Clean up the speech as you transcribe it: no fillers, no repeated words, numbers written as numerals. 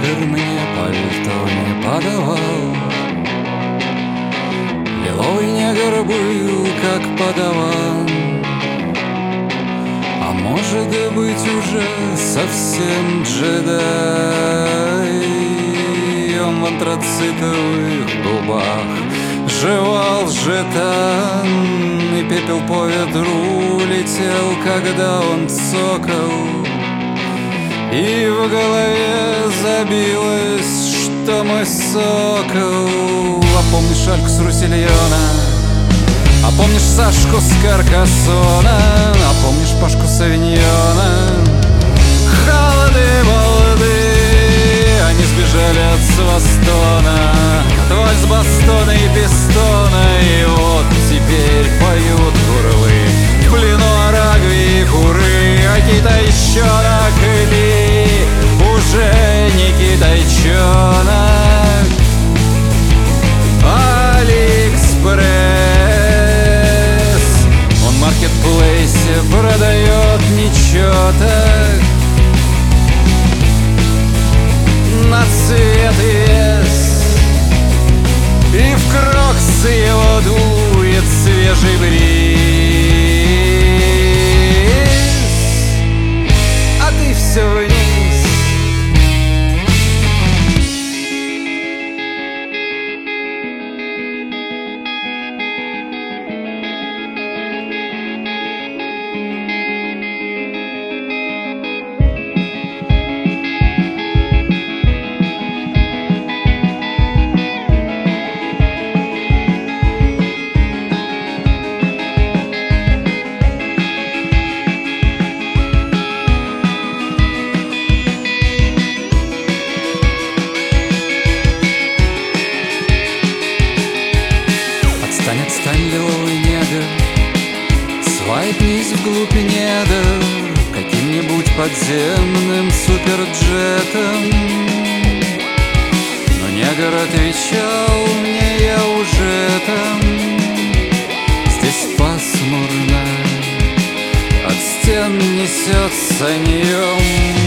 мне пальто не подавал. Лиловый негр был, как подаван, а может быть уже совсем джедай. Он в антрацитовых губах жевал жетан, и пепел по ветру летел, когда он цокал. И в голове забилось, что мой сокол. А помнишь Альку с Руссельона? А помнишь Сашку с Каркасона? А помнишь Пашку с Авиньона? Холоды, балды, они сбежали от Свастона, от вальс-бастона и пистона. И вот теперь поют курлы в плену Арагви и Куры. А китайчонок или уже не китайчонок? Алиэкспресс, он в маркетплейсе продает нечеток на цвет и вес, и в кроксы его дует свежий бриз, а ты все вниз. Отстань, лиловый негр, свайпнись вглубь недр каким-нибудь подземным суперджетом. Но негр отвечал мне: я уже там. Здесь пасмурно, от стен несет саньем.